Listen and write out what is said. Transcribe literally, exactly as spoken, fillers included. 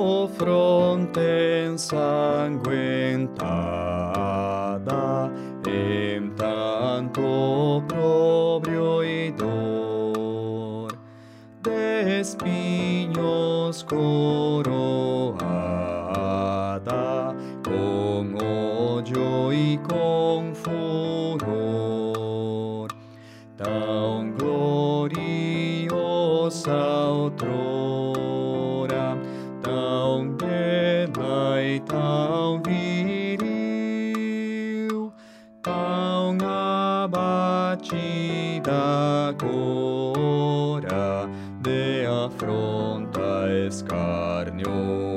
fronte ensanguentada, en tanto oprobio y dor, de espiños coroada, con odio y con furor, tan gloriosa outrora, tão bela e tão viril, tão abatida agora, de afronta escárnio.